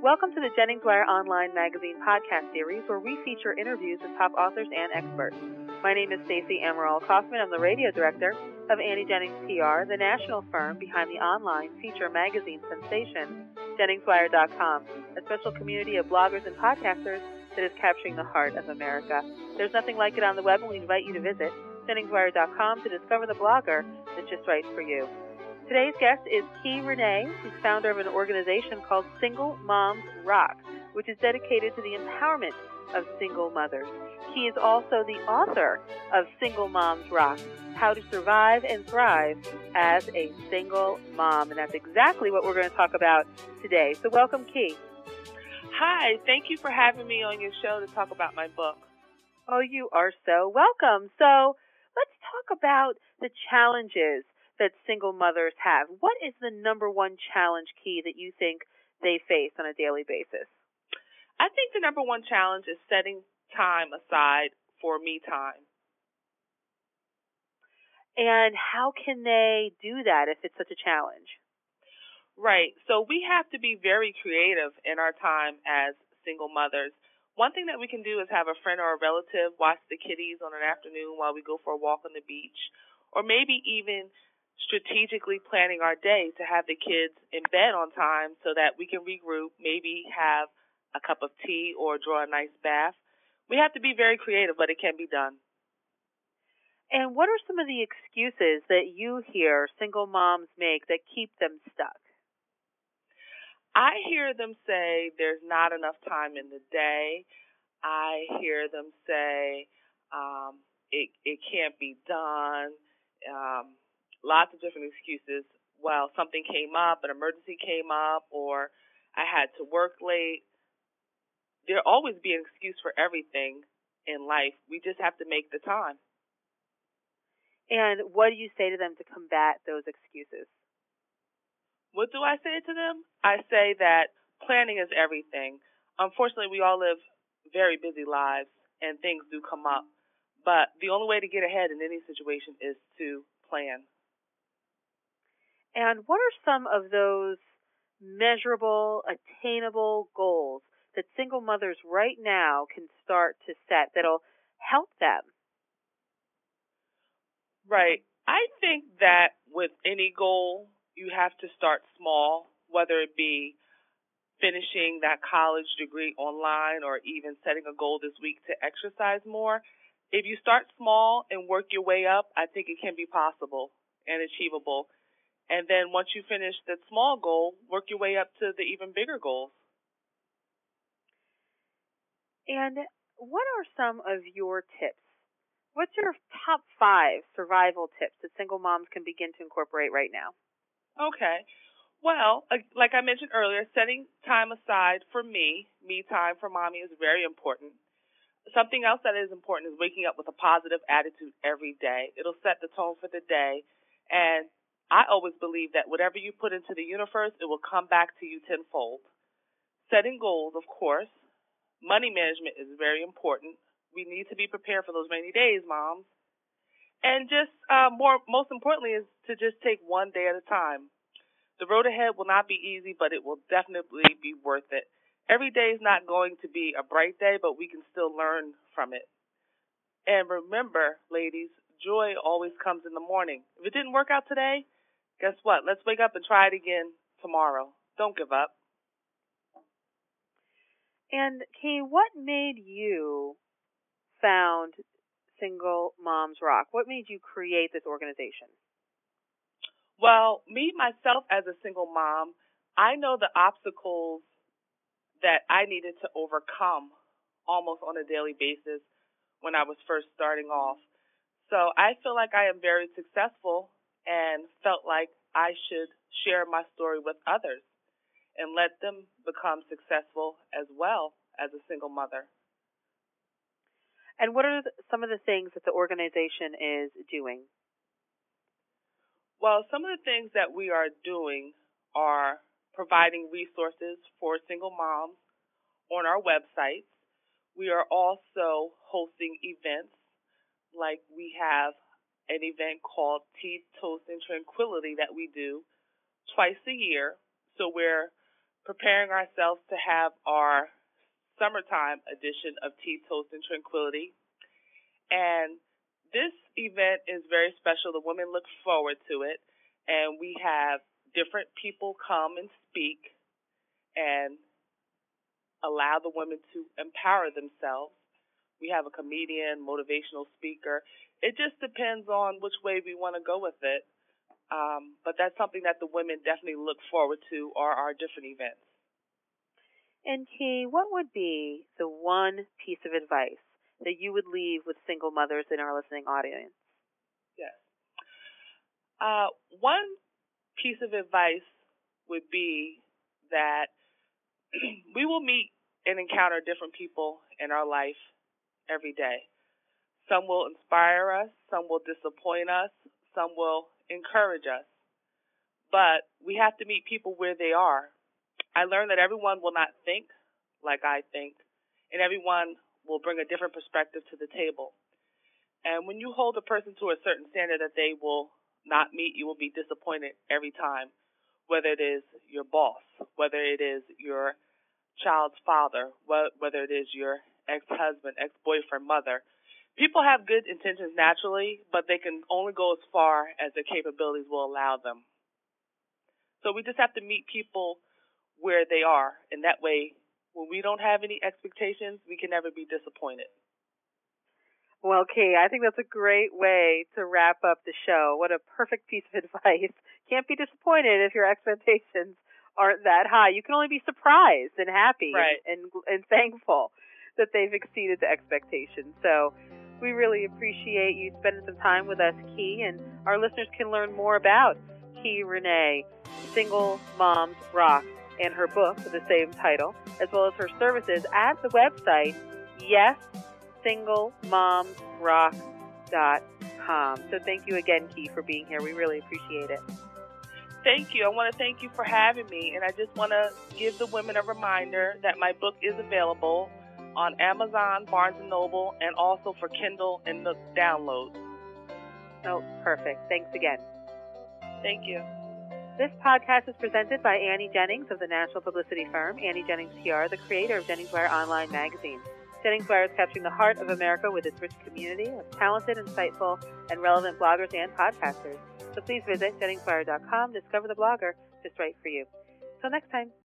Welcome to the Jennings Wire Online Magazine podcast series, where we feature interviews with top authors and experts. My name is Stacey Amaral Kaufman. I'm the radio director of Annie Jennings PR, the national firm behind the online feature magazine sensation, JenningsWire.com, a special community of bloggers and podcasters that is capturing the heart of America. There's nothing like it on the web, and we invite you to visit JenningsWire.com to discover the blogger that's just right for you. Today's guest is Key Renee. She's founder of an organization called Single Moms Rock, which is dedicated to the empowerment of single mothers. Key is also the author of Single Moms Rock, How to Survive and Thrive as a Single Mom. And that's exactly what we're going to talk about today. So welcome, Key. Hi, thank you for having me on your show to talk about my book. Oh, you are so welcome. So let's talk about the challenges that single mothers have. What is the number one challenge, Key, that you think they face on a daily basis? I think the number one challenge is setting time aside for me time. And how can they do that if it's such a challenge? Right. So we have to be very creative in our time as single mothers. One thing that we can do is have a friend or a relative watch the kiddies on an afternoon while we go for a walk on the beach, or maybe even strategically planning our day to have the kids in bed on time so that we can regroup, maybe have a cup of tea or draw a nice bath. We have to be very creative, but it can be done. And what are some of the excuses that you hear single moms make that keep them stuck? I hear them say there's not enough time in the day. I hear them say it can't be done. Lots of different excuses. Well, something came up, an emergency came up, or I had to work late. There'll always be an excuse for everything in life. We just have to make the time. And what do you say to them to combat those excuses? What do I say to them? I say that planning is everything. Unfortunately, we all live very busy lives, and things do come up. But the only way to get ahead in any situation is to plan. And what are some of those measurable, attainable goals that single mothers right now can start to set that'll help them? Right. I think that with any goal, you have to start small, whether it be finishing that college degree online or even setting a goal this week to exercise more. If you start small and work your way up, I think it can be possible and achievable. And then once you finish that small goal, work your way up to the even bigger goals. And what are some of your tips? What's your top 5 survival tips that single moms can begin to incorporate right now? Okay. Well, like I mentioned earlier, setting time aside for me time for mommy is very important. Something else that is important is waking up with a positive attitude every day. It'll set the tone for the day. And I always believe that whatever you put into the universe, it will come back to you tenfold. Setting goals, of course. Money management is very important. We need to be prepared for those rainy days, moms. And just most importantly is to just take one day at a time. The road ahead will not be easy, but it will definitely be worth it. Every day is not going to be a bright day, but we can still learn from it. And remember, ladies, joy always comes in the morning. If it didn't work out today, guess what? Let's wake up and try it again tomorrow. Don't give up. And Kay, what made you found Single Moms Rock? What made you create this organization? Well, me, myself, as a single mom, I know the obstacles that I needed to overcome almost on a daily basis when I was first starting off. So I feel like I am very successful and felt like I should share my story with others and let them become successful as well as a single mother. And what are some of the things that the organization is doing? Well, some of the things that we are doing are providing resources for single moms on our websites. We are also hosting events, like we have an event called Tea, Toast, and Tranquility that we do twice a year. So we're preparing ourselves to have our summertime edition of Tea, Toast, and Tranquility. And this event is very special. The women look forward to it. And we have different people come and speak and allow the women to empower themselves. We have a comedian, motivational speaker. It just depends on which way we want to go with it. But that's something that the women definitely look forward to, are our different events. And Key, what would be the one piece of advice that you would leave with single mothers in our listening audience? Yes. One piece of advice would be that we will meet and encounter different people in our life every day. Some will inspire us, some will disappoint us, some will encourage us. But we have to meet people where they are. I learned that everyone will not think like I think, and everyone will bring a different perspective to the table. And when you hold a person to a certain standard that they will not meet, you will be disappointed every time, whether it is your boss, whether it is your child's father, whether it is your ex-husband, ex-boyfriend, mother. People have good intentions naturally, but they can only go as far as their capabilities will allow them. So we just have to meet people where they are, and that way, when we don't have any expectations, we can never be disappointed. Well, Kay, I think that's a great way to wrap up the show. What a perfect piece of advice. Can't be disappointed if your expectations aren't that high. You can only be surprised and happy, right, and thankful that they've exceeded the expectations. So we really appreciate you spending some time with us, Key, and our listeners can learn more about Key Renee, Single Moms Rock, and her book with the same title, as well as her services at the website, YesSingleMomsRock.com. So thank you again, Key, for being here. We really appreciate it. Thank you. I want to thank you for having me, and I just want to give the women a reminder that my book is available on Amazon, Barnes & Noble, and also for Kindle and the downloads. Oh, perfect. Thanks again. Thank you. This podcast is presented by Annie Jennings of the national publicity firm Annie Jennings PR, the creator of Jennings Wire Online magazine. Jennings Wire is capturing the heart of America with its rich community of talented, insightful, and relevant bloggers and podcasters. So please visit JenningsWire.com, discover the blogger just right for you. Till next time.